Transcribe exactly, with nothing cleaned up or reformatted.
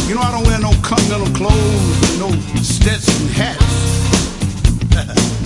You know I don't wear no continental clothes, no Stetson hats.